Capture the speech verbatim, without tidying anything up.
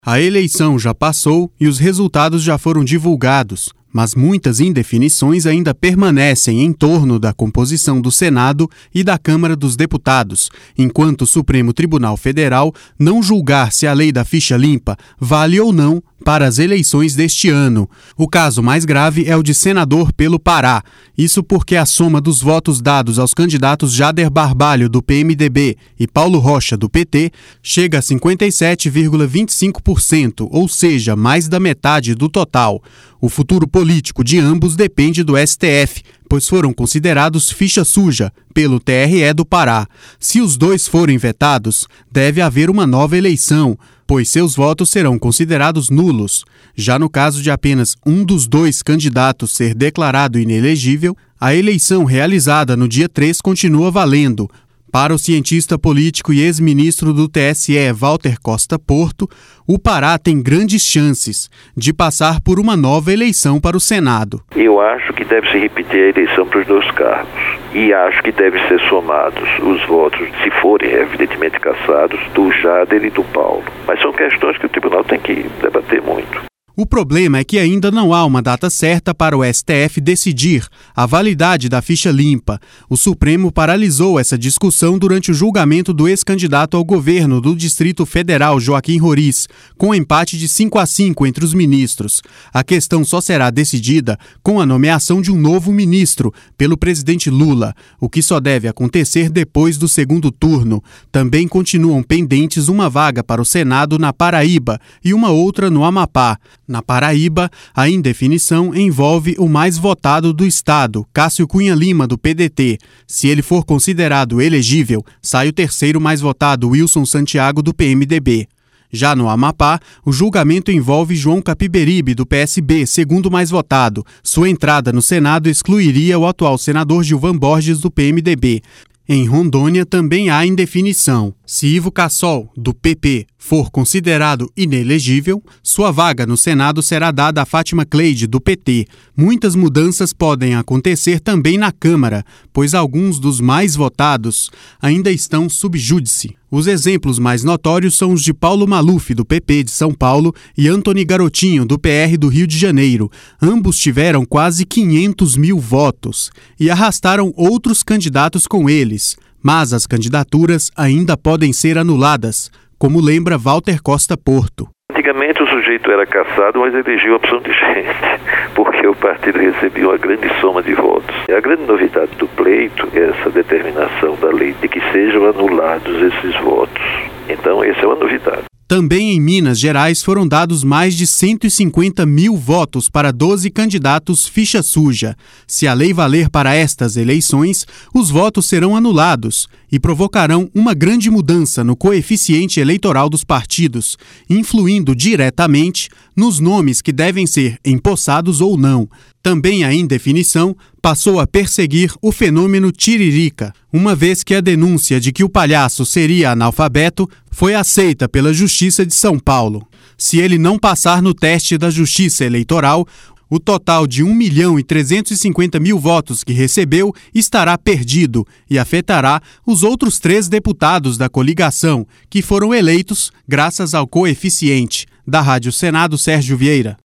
A eleição já passou e os resultados já foram divulgados, mas muitas indefinições ainda permanecem em torno da composição do Senado e da Câmara dos Deputados, enquanto o Supremo Tribunal Federal não julgar se a lei da ficha limpa vale ou não para as eleições deste ano. O caso mais grave é o de senador pelo Pará. Isso porque a soma dos votos dados aos candidatos Jader Barbalho, do P M D B, e Paulo Rocha, do P T, chega a cinquenta e sete vírgula vinte e cinco por cento, ou seja, mais da metade do total. O futuro político de ambos depende do S T F, pois foram considerados ficha suja pelo T R E do Pará. Se os dois forem vetados, deve haver uma nova eleição, pois seus votos serão considerados nulos. Já no caso de apenas um dos dois candidatos ser declarado inelegível, a eleição realizada no dia três continua valendo. Para o cientista político e ex-ministro do T S E, Walter Costa Porto, o Pará tem grandes chances de passar por uma nova eleição para o Senado. Eu acho que deve se repetir a eleição para os dois cargos. E acho que deve ser somados os votos, se forem evidentemente cassados, do Jader e do Paulo. Mas são questões que o tribunal tem que debater muito. O problema é que ainda não há uma data certa para o S T F decidir a validade da ficha limpa. O Supremo paralisou essa discussão durante o julgamento do ex-candidato ao governo do Distrito Federal, Joaquim Roriz, com empate de cinco a cinco entre os ministros. A questão só será decidida com a nomeação de um novo ministro pelo presidente Lula, o que só deve acontecer depois do segundo turno. Também continuam pendentes uma vaga para o Senado na Paraíba e uma outra no Amapá. Na Paraíba, a indefinição envolve o mais votado do estado, Cássio Cunha Lima, do P D T. Se ele for considerado elegível, sai o terceiro mais votado, Wilson Santiago, do P M D B. Já no Amapá, o julgamento envolve João Capiberibe, do P S B, segundo mais votado. Sua entrada no Senado excluiria o atual senador Gilvan Borges, do P M D B. Em Rondônia também há indefinição. Se Ivo Cassol, do P P, for considerado inelegível, sua vaga no Senado será dada a Fátima Cleide, do P T. Muitas mudanças podem acontecer também na Câmara, pois alguns dos mais votados ainda estão sub júdice. Os exemplos mais notórios são os de Paulo Maluf, do P P de São Paulo, e Antony Garotinho, do P R do Rio de Janeiro. Ambos tiveram quase quinhentos mil votos e arrastaram outros candidatos com eles. Mas as candidaturas ainda podem ser anuladas, como lembra Walter Costa Porto. Antigamente o sujeito era cassado, mas elegeu a opção de gente, porque o partido recebia uma grande soma de votos. E a grande novidade do pleito é essa determinação da lei de que sejam anulados esses votos. Então, essa é uma novidade. Também em Minas Gerais foram dados mais de cento e cinquenta mil votos para doze candidatos ficha suja. Se a lei valer para estas eleições, os votos serão anulados e provocarão uma grande mudança no coeficiente eleitoral dos partidos, influindo diretamente nos nomes que devem ser empossados ou não. Também a indefinição passou a perseguir o fenômeno Tiririca, uma vez que a denúncia de que o palhaço seria analfabeto foi aceita pela Justiça de São Paulo. Se ele não passar no teste da Justiça Eleitoral, o total de um milhão e trezentos e cinquenta mil votos que recebeu estará perdido e afetará os outros três deputados da coligação, que foram eleitos graças ao coeficiente. Da Rádio Senado, Sérgio Vieira.